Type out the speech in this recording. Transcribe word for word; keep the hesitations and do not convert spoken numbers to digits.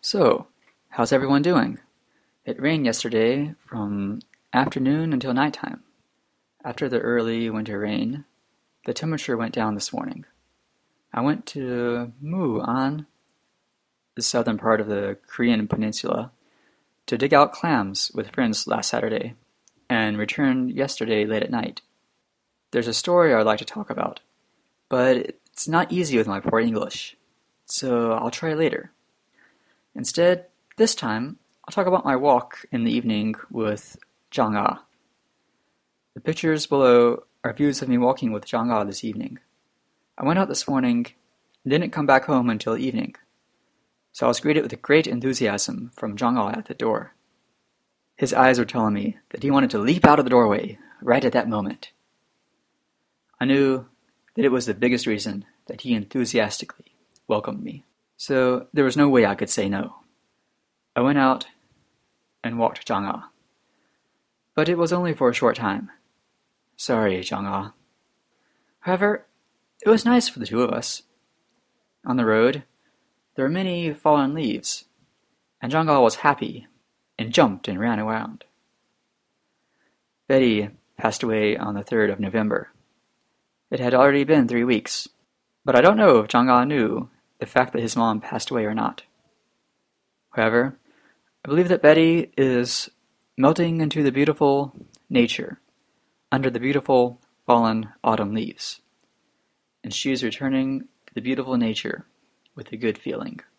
So, how's everyone doing? It rained yesterday from afternoon until nighttime. After the early winter rain, the temperature went down this morning. I went to Muan, the southern part of the Korean peninsula, to dig out clams with friends last Saturday, and returned yesterday late at night. There's a story I'd like to talk about, but it's not easy with my poor English, so I'll try later. Instead, this time, I'll talk about my walk in the evening with Zhang Ah. The pictures below are views of me walking with Zhang Ah this evening. I went out this morning and didn't come back home until evening, so I was greeted with great enthusiasm from Zhang Ah at the door. His eyes were telling me that he wanted to leap out of the doorway right at that moment. I knew that it was the biggest reason that he enthusiastically welcomed me. So there was no way I could say no. I went out and walked Zhang Ah. But it was only for a short time. Sorry, Zhang Ah. However, it was nice for the two of us. On the road, there were many fallen leaves, and Zhang Ah was happy and jumped and ran around. Betty passed away on the third of November. It had already been three weeks, but I don't know if Zhang Ah knew the fact that his mom passed away or not. However, I believe that Betty is melting into the beautiful nature under the beautiful fallen autumn leaves, and she is returning to the beautiful nature with a good feeling.